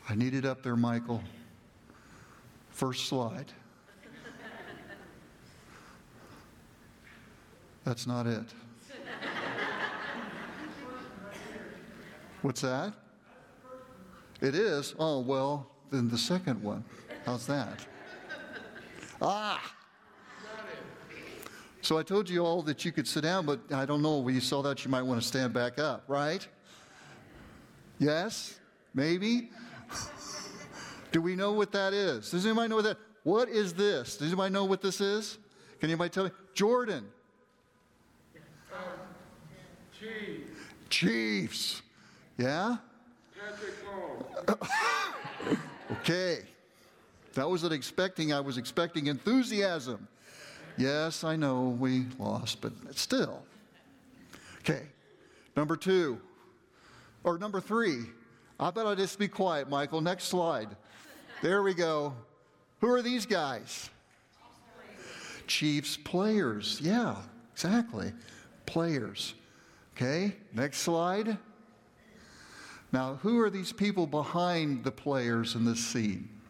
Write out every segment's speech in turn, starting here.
I need it up there, Michael. First slide. That's not it. What's that? It is? Oh, well, then the second one. How's that? Ah! So I told you all that you could sit down, but I don't know. When you saw that, you might want to stand back up, right? Yes? Maybe? Do we know what that is? Does anybody know what that? What is this? Does anybody know what this is? Can anybody tell me? Jordan. Chiefs. Yeah? Okay. That wasn't expecting. I was expecting enthusiasm. Yes, I know we lost, but still. Okay. Number 3. I bet I'll just be quiet, Michael. Next slide. There we go. Who are these guys? Chiefs players. Yeah, exactly. Players. Okay, next slide. Now, who are these people behind the players in this scene?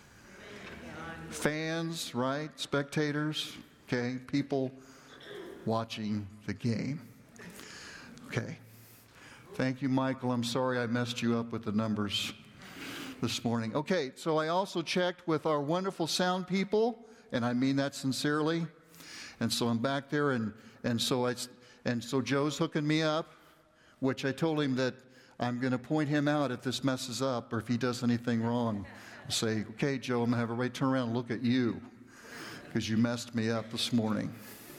Fans, right? Spectators. Okay, people watching the game. Okay. Thank you, Michael. I'm sorry I messed you up with the numbers this morning. Okay, so I also checked with our wonderful sound people, and I mean that sincerely. And so I'm back there, and so Joe's hooking me up, which I told him that I'm going to point him out if this messes up or if he does anything wrong. I'll say, okay, Joe, I'm going to have everybody turn around and look at you because you messed me up this morning.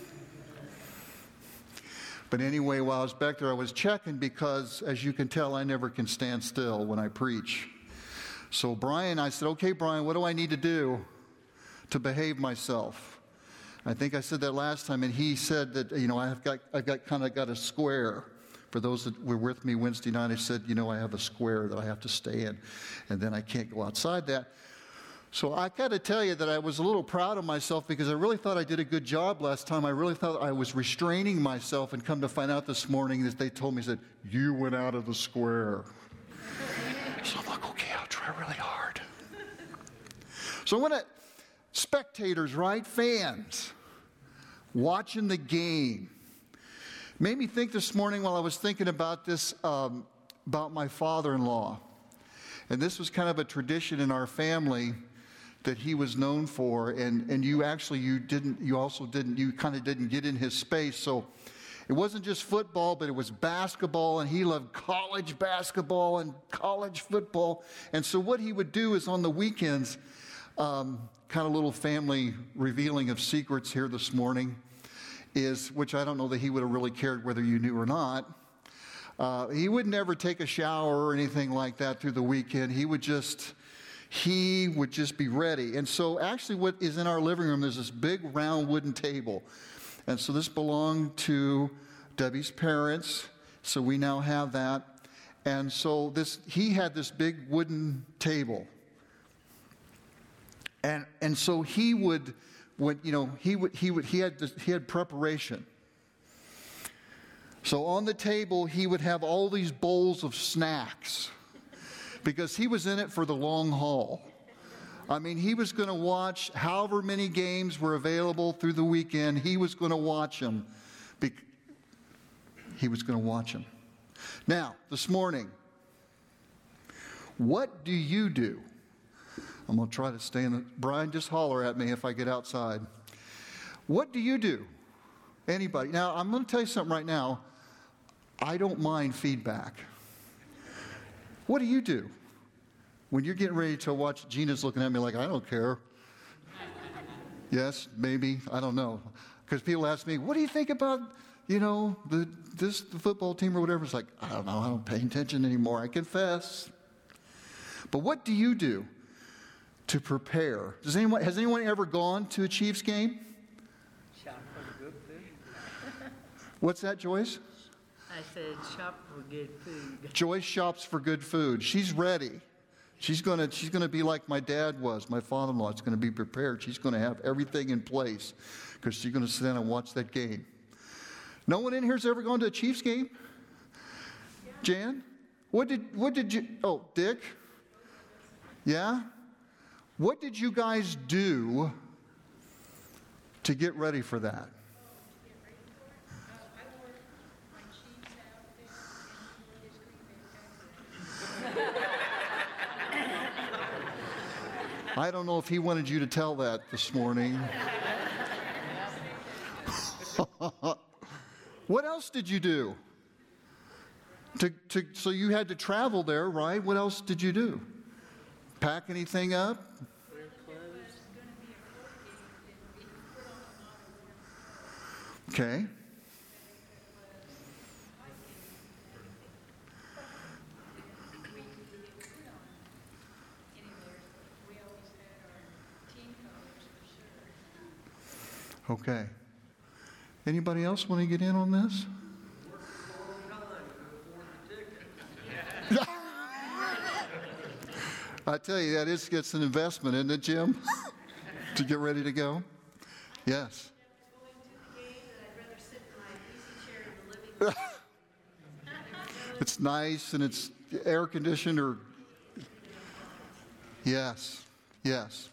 But anyway, while I was back there, I was checking because, as you can tell, I never can stand still when I preach. So I said, okay, Brian, what do I need to do to behave myself? I think I said that last time, and he said that, I've got a square. For those that were with me Wednesday night, I said, I have a square that I have to stay in, and then I can't go outside that. So I got to tell you that I was a little proud of myself because I really thought I did a good job last time. I really thought I was restraining myself, and come to find out this morning that they told me, said, you went out of the square. So I'm like, okay, I'll try really hard. So I want to, spectators, right? Fans, watching the game. Made me think this morning while I was thinking about this, about my father-in-law. And this was kind of a tradition in our family that he was known for, and you kind of didn't get in his space. So it wasn't just football, but it was basketball, and he loved college basketball and college football. And so what he would do is on the weekends, kind of a little family revealing of secrets here this morning, which I don't know that he would have really cared whether you knew or not. He would never take a shower or anything like that through the weekend. He would just be ready. And so actually what is in our living room, there's this big round wooden table. And so this belonged to Debbie's parents. So we now have that. And so he had this big wooden table. And so he had preparation. So on the table, he would have all these bowls of snacks because he was in it for the long haul. I mean, he was going to watch however many games were available through the weekend. He was going to watch them. He was going to watch them. Now, this morning, what do you do? I'm going to try to stay Brian, just holler at me if I get outside. What do you do? Anybody? Now, I'm going to tell you something right now. I don't mind feedback. What do you do? When you're getting ready to watch, Gina's looking at me like, I don't care. Yes, maybe, I don't know. Because people ask me, what do you think about, the football team or whatever? It's like, I don't know, I don't pay attention anymore, I confess. But what do you do to prepare? Has anyone ever gone to a Chiefs game? Shop for good food. What's that, Joyce? I said shop for good food. Joyce shops for good food. She's ready. She's gonna be like my dad was, my father-in-law. It's going to be prepared. She's going to have everything in place because she's going to sit down and watch that game. No one in here's ever gone to a Chiefs game? Yeah. Jan? What did you? Oh, Dick? Yeah? What did you guys do to get ready for that? I don't know if he wanted you to tell that this morning. What else did you do? So you had to travel there, right? What else did you do? Pack anything up? Wear clothes. Okay. Okay. Anybody else want to get in on this? I tell you, it's an investment, isn't it, Jim? To get ready to go? Yes. It's nice and it's air conditioned or... Yes. Yes.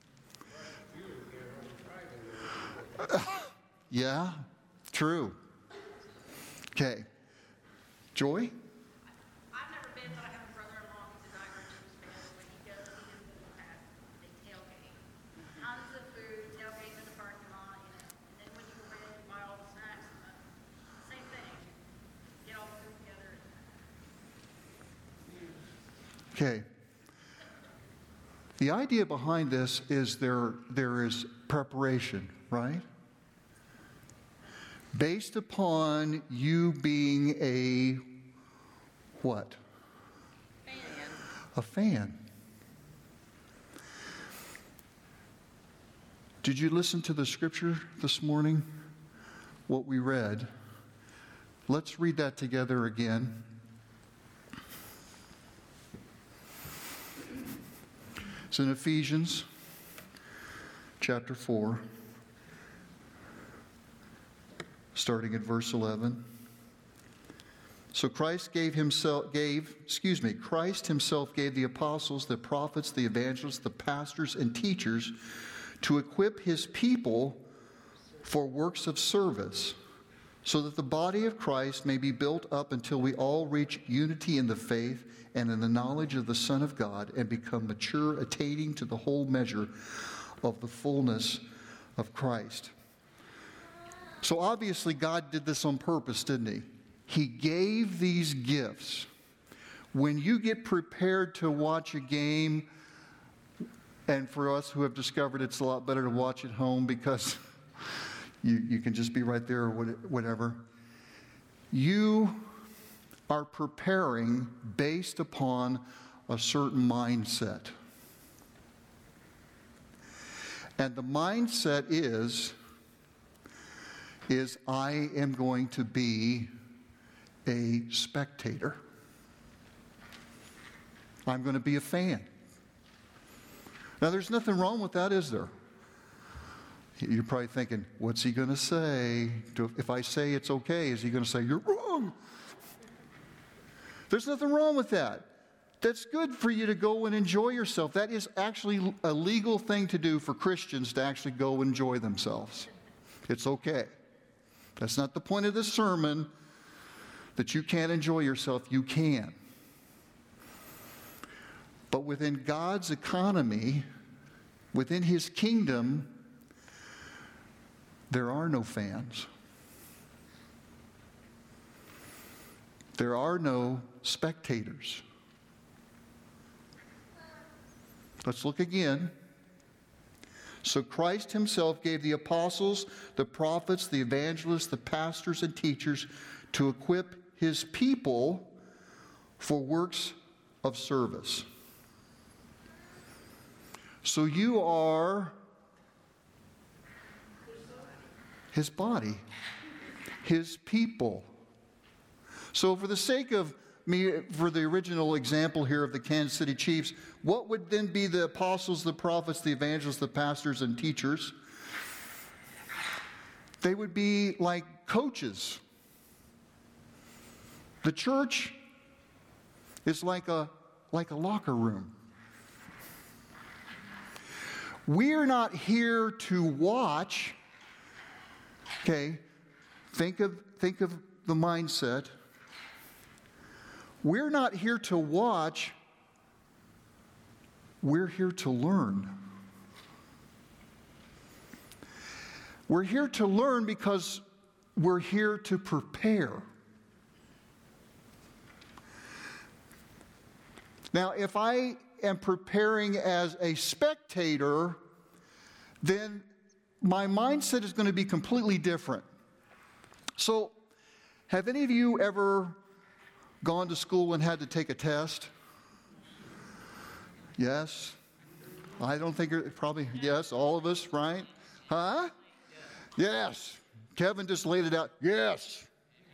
Yeah, true. Okay. Joy? I've never been, but I have a brother-in-law who's a divergence fan. When he goes, he doesn't have the tailgate. Tons of food, tailgate in the parking lot, And then when you go in, you buy all the snacks. Same thing. Get all the food together. Okay. The idea behind this is there is preparation, right? Based upon you being a what? Fan. A fan. Did you listen to the scripture this morning? What we read? Let's read that together again. It's in Ephesians chapter 4. Starting at verse 11. So Christ himself gave the apostles, the prophets, the evangelists, the pastors, and teachers to equip his people for works of service, so that the body of Christ may be built up until we all reach unity in the faith and in the knowledge of the Son of God and become mature, attaining to the whole measure of the fullness of Christ. So obviously God did this on purpose, didn't he? He gave these gifts. When you get prepared to watch a game, and for us who have discovered it's a lot better to watch at home because you can just be right there or whatever, you are preparing based upon a certain mindset. And the mindset is I am going to be a spectator. I'm going to be a fan. Now, there's nothing wrong with that, is there? You're probably thinking, what's he going to say? If I say it's okay, is he going to say, you're wrong? There's nothing wrong with that. That's good for you to go and enjoy yourself. That is actually a legal thing to do for Christians, to actually go enjoy themselves. It's okay. That's not the point of this sermon, that you can't enjoy yourself. You can. But within God's economy, within his kingdom, there are no fans. There are no spectators. Let's look again. So Christ himself gave the apostles, the prophets, the evangelists, the pastors, and teachers to equip his people for works of service. So you are his body, his people. So for the sake of me, for the original example here of the Kansas City Chiefs, what would then be the apostles, the prophets, the evangelists, the pastors, and teachers? They would be like coaches. The church is like a locker room. We're not here to watch. Okay, think of the mindset. We're not here to watch. We're here to learn. We're here to learn because we're here to prepare. Now, if I am preparing as a spectator, then my mindset is going to be completely different. So, have any of you ever gone to school and had to take a test? Yes? I don't think probably, yes, all of us, right? Huh? Yes. Kevin just laid it out. Yes.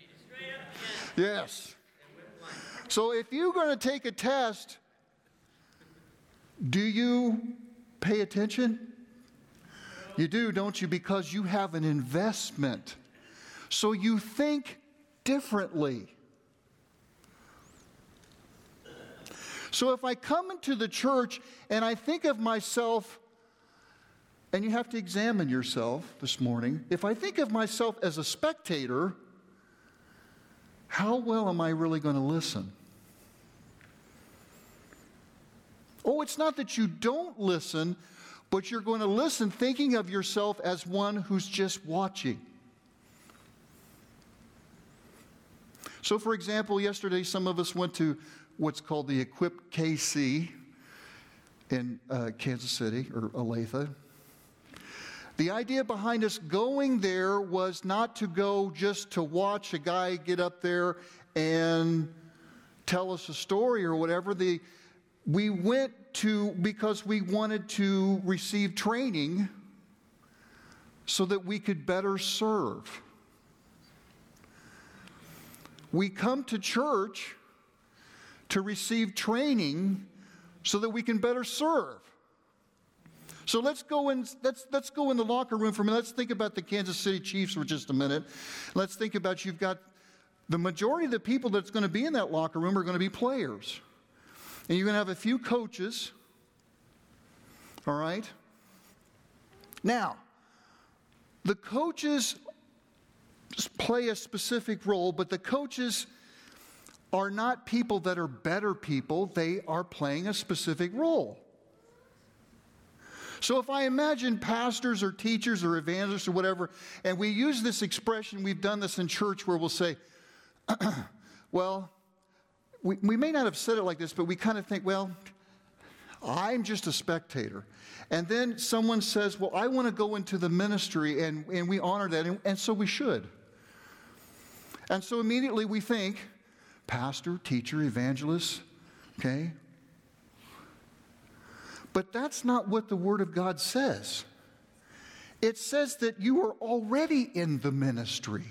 Yes. So if you're going to take a test, do you pay attention? You do, don't you? Because you have an investment. So you think differently. So if I come into the church and I think of myself, and you have to examine yourself this morning, if I think of myself as a spectator, how well am I really going to listen? Oh, it's not that you don't listen, but you're going to listen thinking of yourself as one who's just watching. So, for example, yesterday some of us went to what's called the Equip KC in Kansas City, or Olathe. The idea behind us going there was not to go just to watch a guy get up there and tell us a story or whatever. We went to because we wanted to receive training so that we could better serve. We come to church to receive training so that we can better serve. So let's go in the locker room for a minute. Let's think about the Kansas City Chiefs for just a minute. Let's think about, you've got the majority of the people that's going to be in that locker room are going to be players. And you're going to have a few coaches. All right? Now, the coaches play a specific role, but the coaches are not people that are better people. They are playing a specific role. So if I imagine pastors or teachers or evangelists or whatever, and we use this expression, we've done this in church where we'll say, well, we may not have said it like this, but we kind of think, well, I'm just a spectator. And then someone says, well, I want to go into the ministry, and we honor that, and so we should. And so immediately we think, pastor, teacher, evangelist, okay? But that's not what the Word of God says. It says that you are already in the ministry.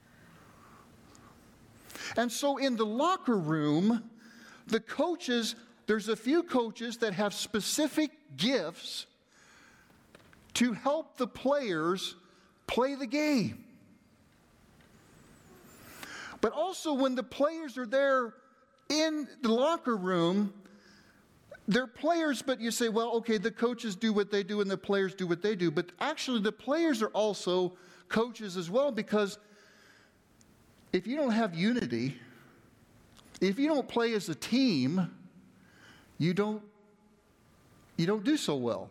And so in the locker room, the coaches, there's a few coaches that have specific gifts to help the players play the game. But also when the players are there in the locker room, they're players, but you say, well, okay, the coaches do what they do and the players do what they do. But actually the players are also coaches as well, because if you don't have unity, if you don't play as a team, you don't do so well.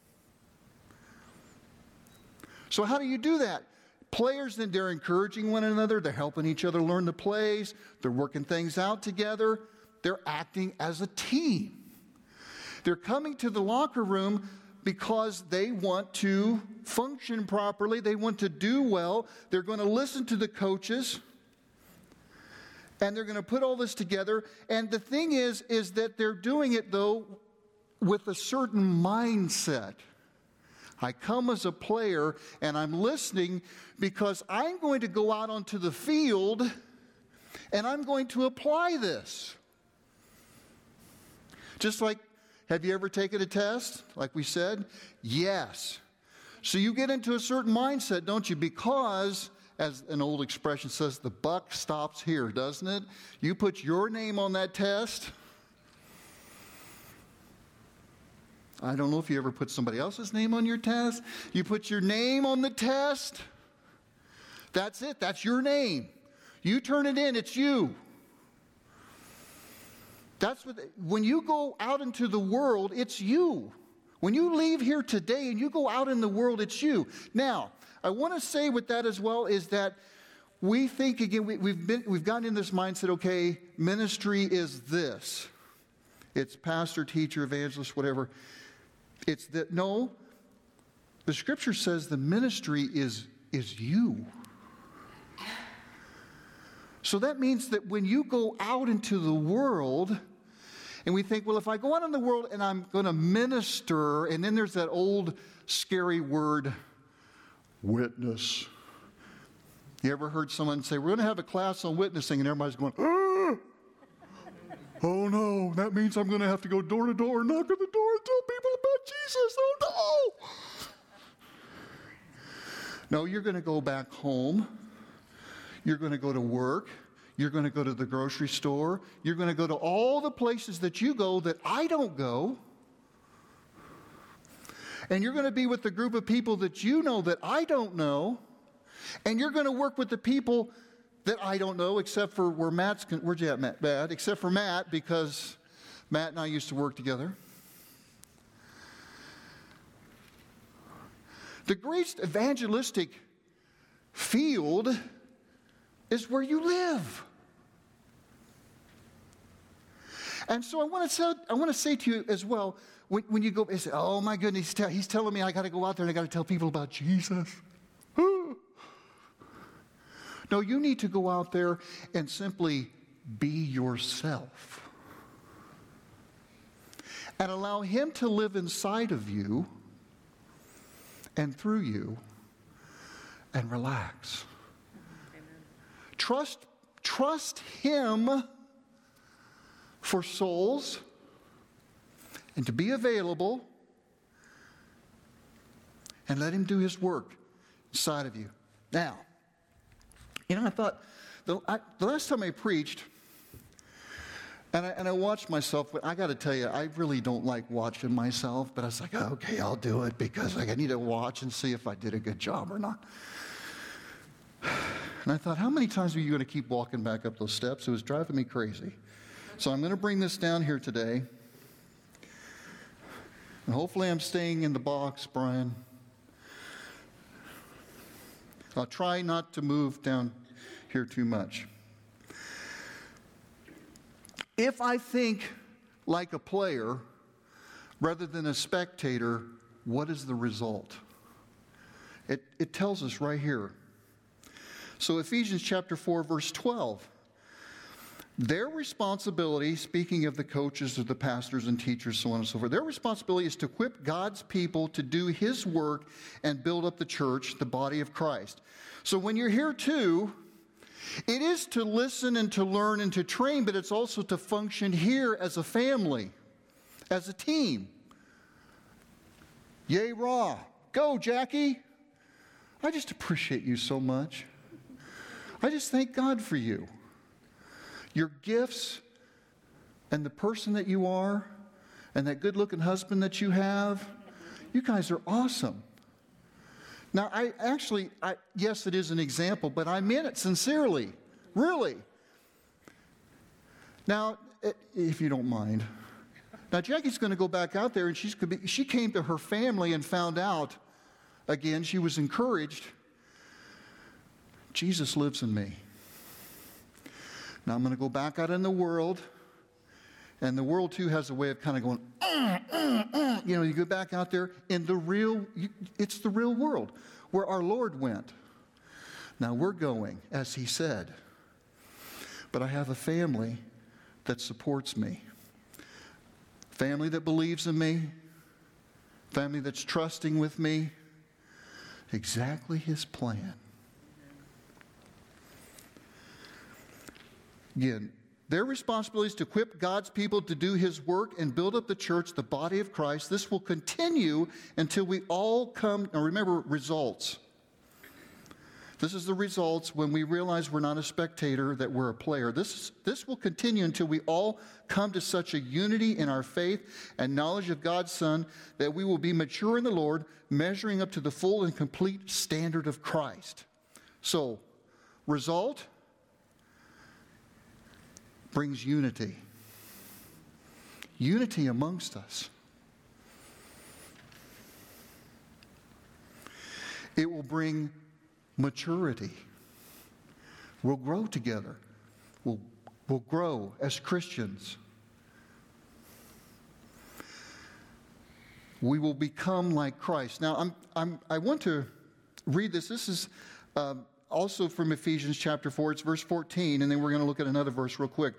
So how do you do that? Players, then, they're encouraging one another. They're helping each other learn the plays. They're working things out together. They're acting as a team. They're coming to the locker room because they want to function properly. They want to do well. They're going to listen to the coaches. And they're going to put all this together. And the thing is that they're doing it, though, with a certain mindset. I come as a player, and I'm listening because I'm going to go out onto the field, and I'm going to apply this. Just like, have you ever taken a test, like we said? Yes. So you get into a certain mindset, don't you? Because, as an old expression says, the buck stops here, doesn't it? You put your name on that test. I don't know if you ever put somebody else's name on your test. You put your name on the test. That's it. That's your name. You turn it in, it's you. When you go out into the world, it's you. When you leave here today and you go out in the world, it's you. Now, I want to say with that as well is that we think, again, we've gotten in this mindset, okay, ministry is this. It's pastor, teacher, evangelist, whatever. It's that, no, the scripture says the ministry is you. So that means that when you go out into the world, and we think, well, if I go out in the world and I'm going to minister, and then there's that old scary word, witness. You ever heard someone say, we're going to have a class on witnessing, and everybody's going, ah! Oh no, that means I'm going to have to go door to door, knock on the door, and tell people about Jesus. Oh no! No, you're going to go back home. You're going to go to work. You're going to go to the grocery store. You're going to go to all the places that you go that I don't go. And you're going to be with the group of people that you know that I don't know. And you're going to work with the people that I don't know, except for where where's you at, Matt? Except for Matt, because Matt and I used to work together. The great evangelistic field is where you live. And so I want to say to you as well, when you go and say, oh my goodness, he's telling me I got to go out there and I got to tell people about Jesus. No, you need to go out there and simply be yourself. And allow him to live inside of you and through you and relax. Trust him for souls and to be available, and let him do his work inside of you. Now, I thought the last time I preached, and I watched myself, but I got to tell you, I really don't like watching myself, but I was like, okay, I'll do it because I need to watch and see if I did a good job or not. And I thought, how many times are you going to keep walking back up those steps? It was driving me crazy. So I'm going to bring this down here today. And hopefully I'm staying in the box, Brian. I'll try not to move down here too much. If I think like a player rather than a spectator, what is the result? It tells us right here. So Ephesians chapter 4, verse 12. Their responsibility, speaking of the coaches or the pastors and teachers, so on and so forth, their responsibility is to equip God's people to do his work and build up the church, the body of Christ. So when you're here too, it is to listen and to learn and to train, but it's also to function here as a family, as a team. Yay, raw. Go, Jackie. I just appreciate you so much. I just thank God for you. Your gifts and the person that you are and that good-looking husband that you have, you guys are awesome. Now, yes, it is an example, but I meant it sincerely, really. Now, if you don't mind. Now, Jackie's going to go back out there, and she came to her family and found out, again, she was encouraged, Jesus lives in me. Now I'm going to go back out in the world, and the world too has a way of kind of going, you go back out there in it's the real world where our Lord went. Now we're going, as he said, but I have a family that supports me, family that believes in me, family that's trusting with me, exactly his plan. Again, their responsibility is to equip God's people to do his work and build up the church, the body of Christ. This will continue until we all come, now remember, results. This is the results when we realize we're not a spectator, that we're a player. This will continue until we all come to such a unity in our faith and knowledge of God's Son that we will be mature in the Lord, measuring up to the full and complete standard of Christ. So, result brings unity. Unity amongst us. It will bring maturity. We'll grow together. We'll grow as Christians. We will become like Christ. Now, I want to read this. This is also from Ephesians chapter 4. It's verse 14, and then we're going to look at another verse real quick.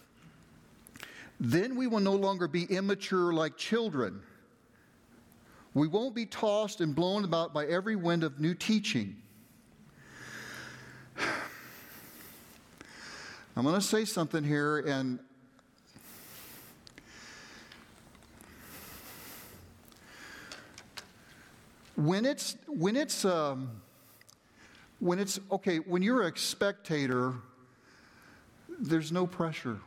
Then we will no longer be immature like children. We won't be tossed and blown about by every wind of new teaching. I'm going to say something here, and when you're a spectator, there's no pressure.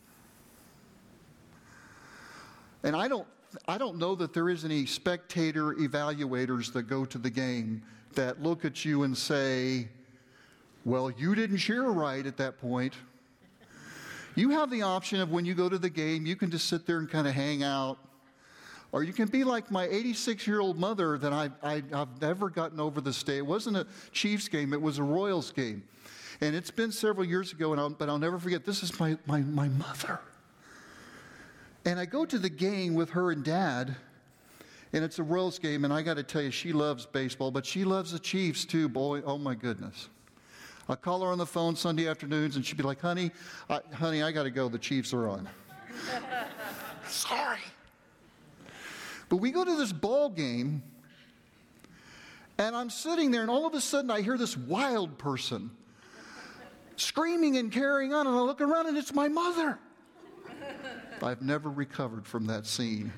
And I don't know that there is any spectator evaluators that go to the game that look at you and say, well, you didn't cheer right at that point. You have the option of when you go to the game, you can just sit there and kind of hang out. Or you can be like my 86-year-old mother that I've never gotten over this day. It wasn't a Chiefs game, it was a Royals game. And it's been several years ago, but I'll never forget, this is my mother. And I go to the game with her and Dad, and it's a Royals game, and I got to tell you, she loves baseball, but she loves the Chiefs too, boy, oh my goodness. I call her on the phone Sunday afternoons, and she'd be like, honey, I got to go, the Chiefs are on. Sorry. But we go to this ball game, and I'm sitting there, and all of a sudden I hear this wild person screaming and carrying on, and I look around, and it's my mother. I've never recovered from that scene.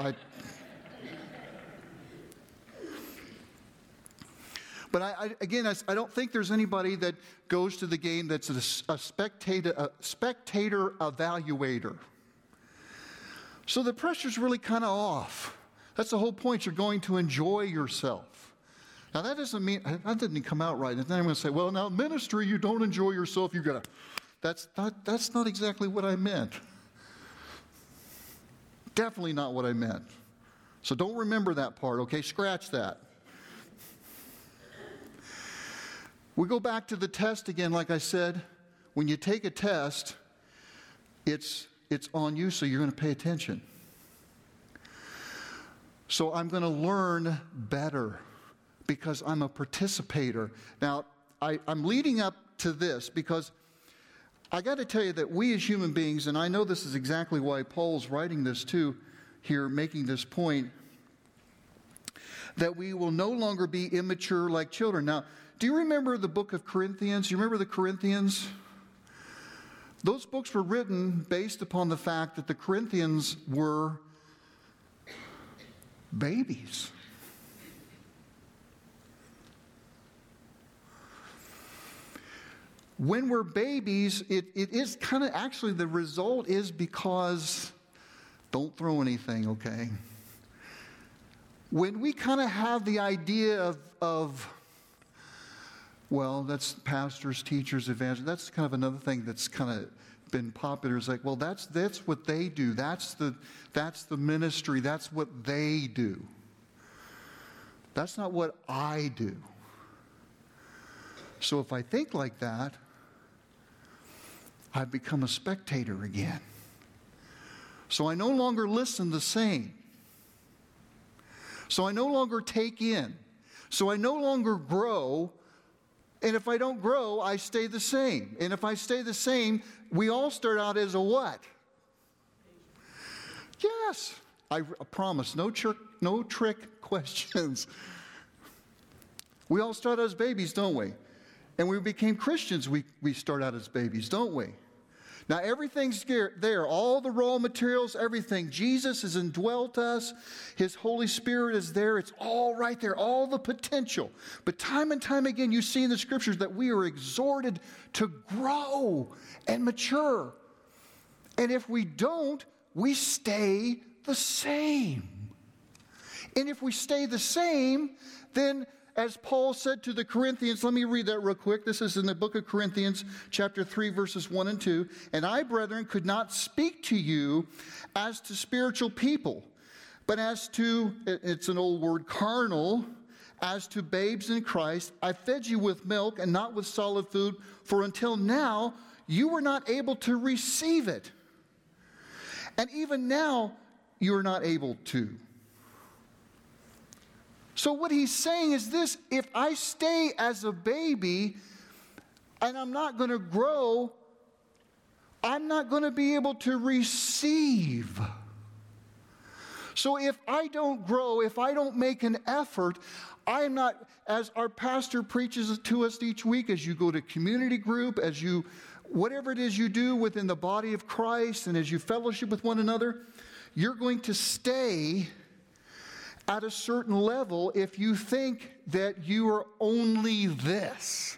But I don't think there's anybody that goes to the game that's a spectator evaluator. So the pressure's really kind of off. That's the whole point. You're going to enjoy yourself. Now that doesn't mean, that didn't come out right. And then I'm going to say, well, now ministry, you don't enjoy yourself. You got to. That's not exactly what I meant. Definitely not what I meant. So don't remember that part, okay? Scratch that. We go back to the test again, like I said. When you take a test, it's on you, so you're going to pay attention. So I'm going to learn better because I'm a participator. Now, I'm leading up to this because I got to tell you that we as human beings, and I know this is exactly why Paul's writing this too here, making this point, that we will no longer be immature like children. Now, do you remember the book of Corinthians? You remember the Corinthians? Those books were written based upon the fact that the Corinthians were babies. When we're babies, it is kind of actually the result is because, don't throw anything, okay? When we kind of have the idea of well, that's pastors, teachers, evangelists. That's kind of another thing that's kind of been popular. It's like, well, that's what they do. That's the ministry. That's what they do. That's not what I do. So if I think like that, I've become a spectator again. So I no longer listen the same. So I no longer take in. So I no longer grow. And if I don't grow, I stay the same. And if I stay the same, we all start out as a what? Yes. I promise, no trick questions. We all start out as babies, don't we? And when we became Christians, we start out as babies, don't we? Now, everything's there. All the raw materials, everything. Jesus has indwelt us. His Holy Spirit is there. It's all right there, all the potential. But time and time again, you see in the Scriptures that we are exhorted to grow and mature. And if we don't, we stay the same. And if we stay the same, then as Paul said to the Corinthians, let me read that real quick. This is in the book of Corinthians, chapter 3, verses 1 and 2. And I, brethren, could not speak to you as to spiritual people, but as to, it's an old word, carnal, as to babes in Christ. I fed you with milk and not with solid food, for until now you were not able to receive it. And even now you are not able to. So what he's saying is this: if I stay as a baby and I'm not going to grow, I'm not going to be able to receive. So if I don't grow, if I don't make an effort, I am not, as our pastor preaches to us each week, as you go to community group, as you, whatever it is you do within the body of Christ, and as you fellowship with one another, you're going to stay at a certain level if you think that you are only this.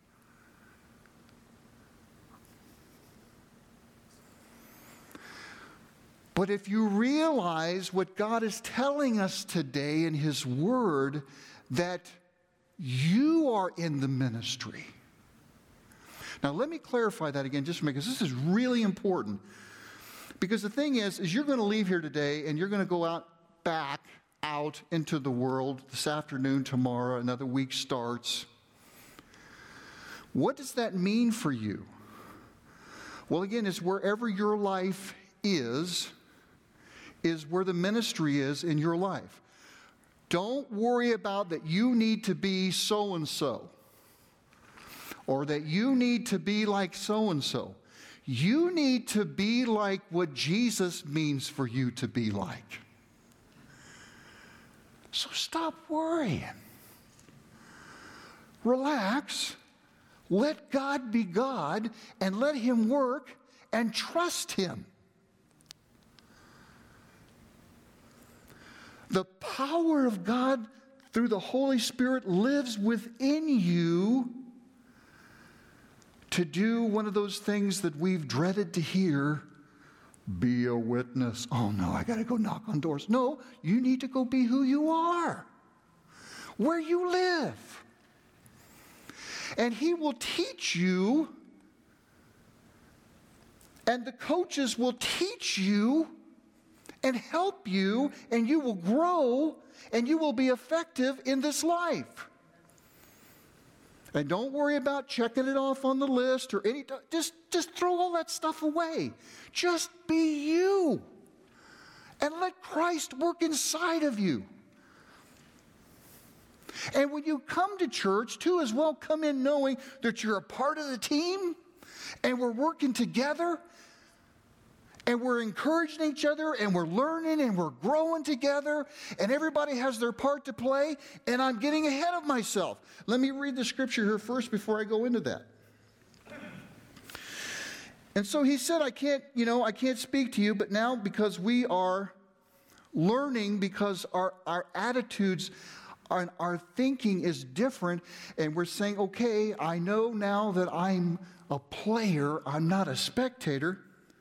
But if you realize what God is telling us today in His Word, that you are in the ministry. Now let me clarify that again just because this is really important. Because the thing is you're going to leave here today and you're going to go back out into the world this afternoon, tomorrow, another week starts. What does that mean for you? Well, again, it's wherever your life is where the ministry is in your life. Don't worry about that you need to be so-and-so, or that you need to be like so-and-so. You need to be like what Jesus means for you to be like. So stop worrying. Relax. Let God be God and let Him work and trust Him. The power of God through the Holy Spirit lives within you to do one of those things that we've dreaded to hear. Be a witness. Oh no, I got to go knock on doors. No, you need to go be who you are, where you live. And He will teach you, and the coaches will teach you and help you, and you will grow, and you will be effective in this life. And don't worry about checking it off on the list or any. Just throw all that stuff away. Just be you. And let Christ work inside of you. And when you come to church, too, as well, come in knowing that you're a part of the team, and we're working together, and we're encouraging each other, and we're learning, and we're growing together, and everybody has their part to play, and I'm getting ahead of myself. Let me read the scripture here first before I go into that. And so he said, I can't speak to you, but now because we are learning, because our attitudes, our thinking is different, and we're saying, okay, I know now that I'm a player, I'm not a spectator.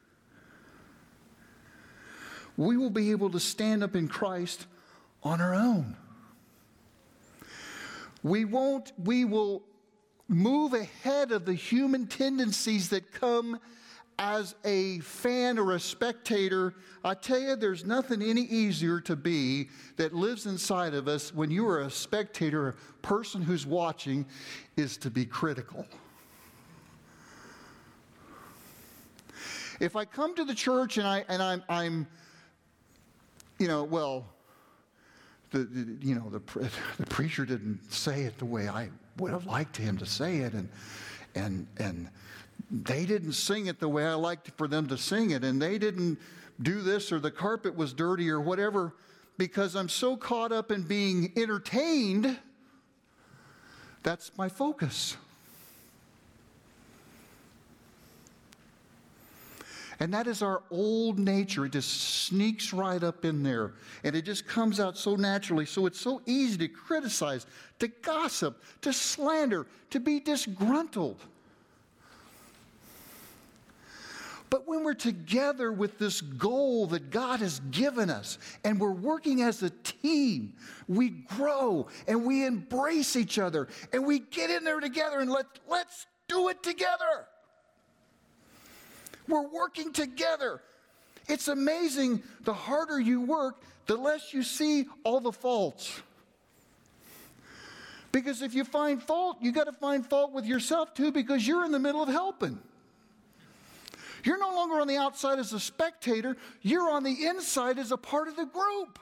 We will be able to stand up in Christ on our own. We will move ahead of the human tendencies that come as a fan or a spectator. I tell you, there's nothing any easier to be that lives inside of us when you are a spectator, a person who's watching, is to be critical. If I come to the church and I'm the preacher didn't say it the way I would have liked him to say it, and they didn't sing it the way I liked for them to sing it, and they didn't do this, or the carpet was dirty, or whatever, because I'm so caught up in being entertained, that's my focus. And that is our old nature. It just sneaks right up in there. And it just comes out so naturally. So it's so easy to criticize, to gossip, to slander, to be disgruntled. But when we're together with this goal that God has given us, and we're working as a team, we grow and we embrace each other, and we get in there together and let's do it together. We're working together. It's amazing. The harder you work, the less you see all the faults. Because if you find fault, you got to find fault with yourself too, because you're in the middle of helping. You're no longer on the outside as a spectator. You're on the inside as a part of the group.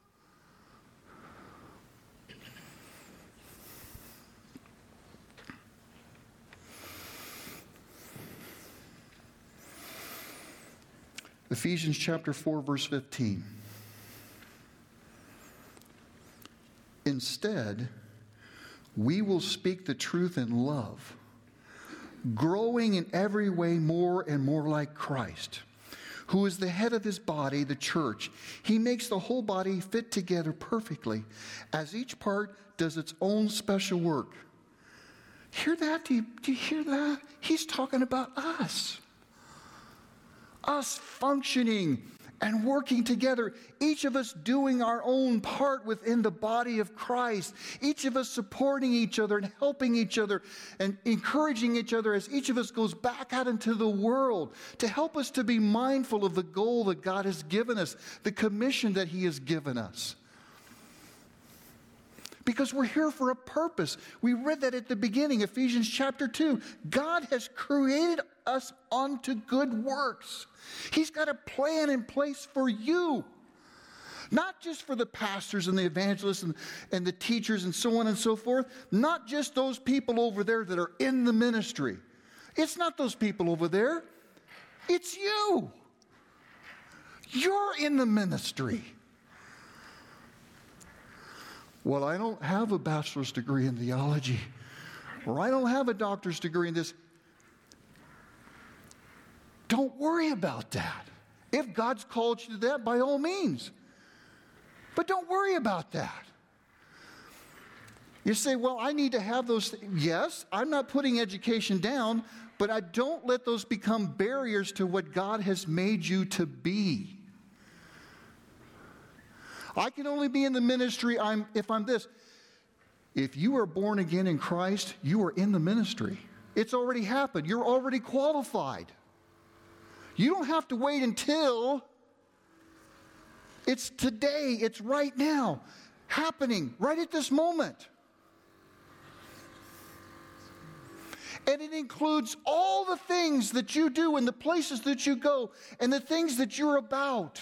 Ephesians chapter 4, verse 15. Instead, we will speak the truth in love, growing in every way more and more like Christ, who is the head of his body, the church. He makes the whole body fit together perfectly, as each part does its own special work. Hear that? Do you hear that? He's talking about us. Us functioning and working together, each of us doing our own part within the body of Christ, each of us supporting each other and helping each other and encouraging each other as each of us goes back out into the world to help us to be mindful of the goal that God has given us, the commission that he has given us. Because we're here for a purpose. We read that at the beginning, Ephesians chapter 2. God has created us unto good works. He's got a plan in place for you. Not just for the pastors and the evangelists and the teachers and so on and so forth. Not just those people over there that are in the ministry. It's not those people over there. It's you. You're in the ministry. Well, I don't have a bachelor's degree in theology, or I don't have a doctor's degree in this. Don't worry about that. If God's called you to that, by all means. But don't worry about that. You say, well, I need to have those things. Yes, I'm not putting education down, but I don't let those become barriers to what God has made you to be. I can only be in the ministry if I'm this. If you are born again in Christ, you are in the ministry. It's already happened. You're already qualified. You don't have to wait until it's today. It's right now. Happening right at this moment. And it includes all the things that you do and the places that you go and the things that you're about.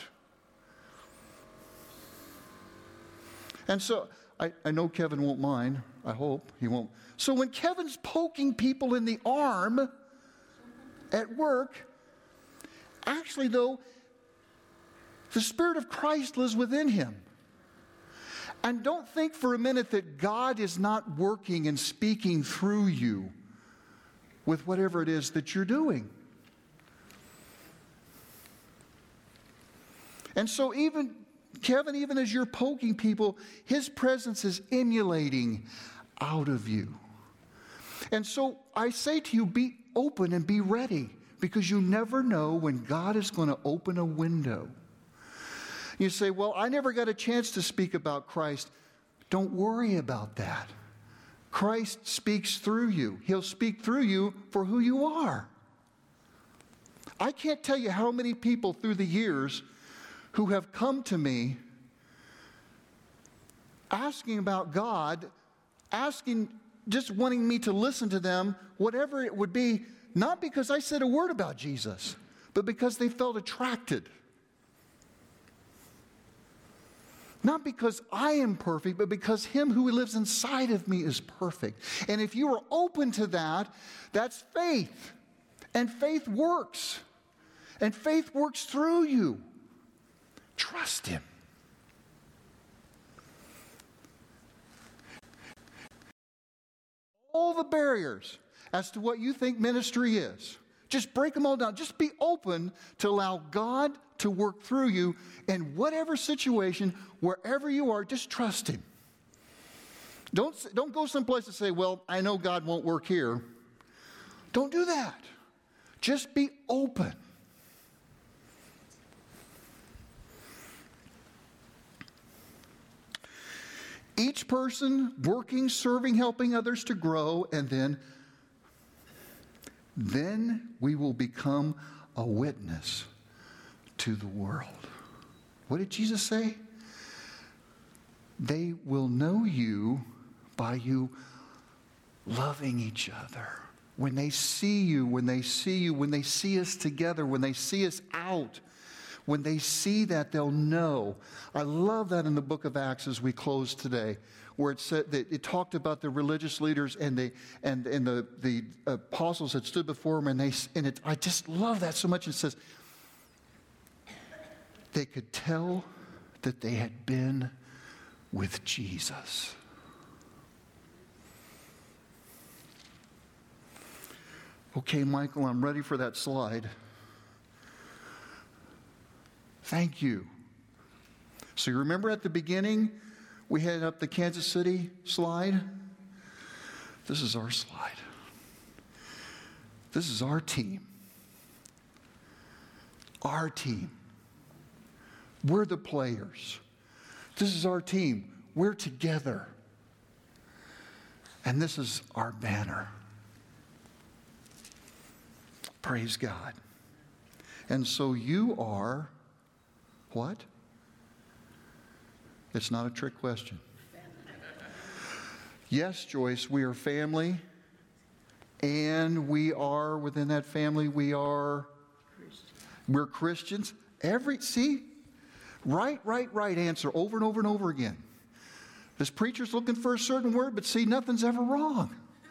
And so, I know Kevin won't mind. I hope he won't. So when Kevin's poking people in the arm at work, actually though, the Spirit of Christ lives within him. And don't think for a minute that God is not working and speaking through you with whatever it is that you're doing. And so Kevin, even as you're poking people, his presence is emulating out of you. And so I say to you, be open and be ready, because you never know when God is going to open a window. You say, well, I never got a chance to speak about Christ. Don't worry about that. Christ speaks through you. He'll speak through you for who you are. I can't tell you how many people through the years who have come to me asking about God, just wanting me to listen to them, whatever it would be, not because I said a word about Jesus, but because they felt attracted. Not because I am perfect, but because Him who lives inside of me is perfect. And if you are open to that, that's faith. And faith works. And faith works through you. Trust Him. All the barriers as to what you think ministry is. Just break them all down. Just be open to allow God to work through you in whatever situation, wherever you are, just trust Him. Don't go someplace and say, well, I know God won't work here. Don't do that. Just be open. Each person working, serving, helping others to grow, and then we will become a witness to the world. What did Jesus say? They will know you by you loving each other. When they see you, when they see us together, when they see us out, when they see that, they'll know. I love that in the book of Acts as we close today, where it said that it talked about the religious leaders and the apostles that stood before them, I just love that so much. It says they could tell that they had been with Jesus. Okay, Michael, I'm ready for that slide. Thank you. So you remember at the beginning, we had up the Kansas City slide? This is our slide. This is our team. Our team. We're the players. This is our team. We're together. And this is our banner. Praise God. And so you are what? It's not a trick question. Yes, Joyce, we are family. And we are, within that family, we're Christians. Right answer over and over and over again. This preacher's looking for a certain word, but see, nothing's ever wrong.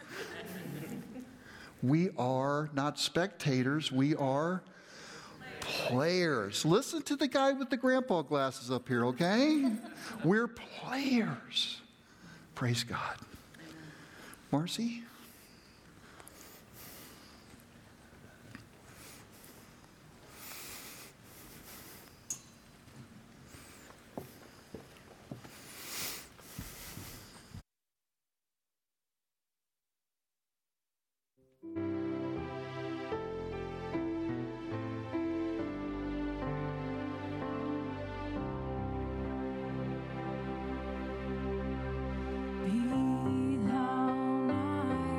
We are not spectators. We are players. Listen to the guy with the grandpa glasses up here, okay? We're players. Praise God. Marcy? Be thou my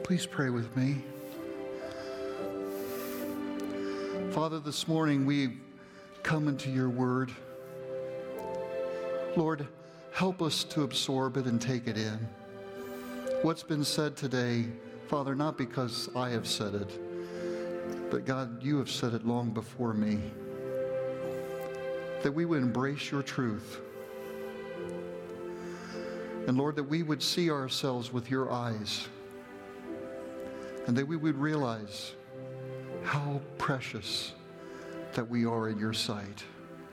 Please pray with me. Father, this morning we come into your word. Lord, help us to absorb it and take it in. What's been said today, Father, not because I have said it, but God, you have said it long before me, that we would embrace your truth. And Lord, that we would see ourselves with your eyes, and that we would realize how precious that we are in your sight.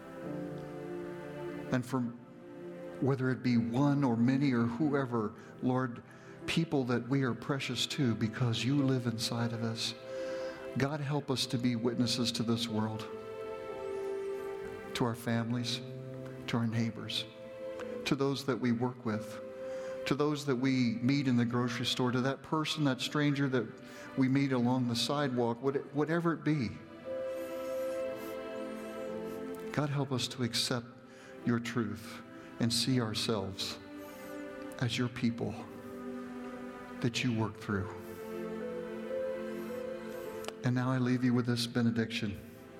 And from whether it be one or many or whoever, Lord, people that we are precious to because you live inside of us. God, help us to be witnesses to this world, to our families, to our neighbors, to those that we work with, to those that we meet in the grocery store, to that person, that stranger that we meet along the sidewalk, whatever it be. God, help us to accept your truth and see ourselves as your people that you work through. And now I leave you with this benediction.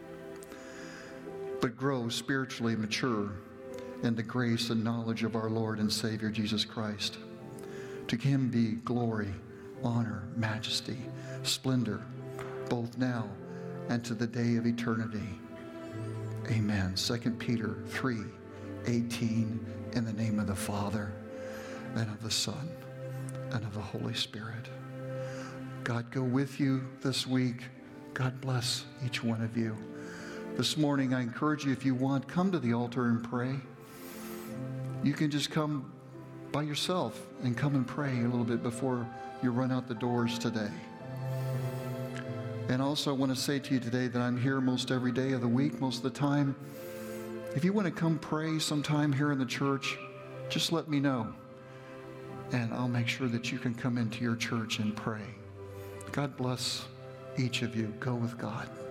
But grow spiritually mature in the grace and knowledge of our Lord and Savior Jesus Christ. To him be glory, honor, majesty, splendor, both now and to the day of eternity. Amen. 2 Peter 3:18, in the name of the Father, and of the Son, and of the Holy Spirit. God go with you this week. God bless each one of you. This morning, I encourage you, if you want, come to the altar and pray. You can just come by yourself and come and pray a little bit before you run out the doors today. And also, I want to say to you today that I'm here most every day of the week, most of the time. If you want to come pray sometime here in the church, just let me know. And I'll make sure that you can come into your church and pray. God bless each of you. Go with God.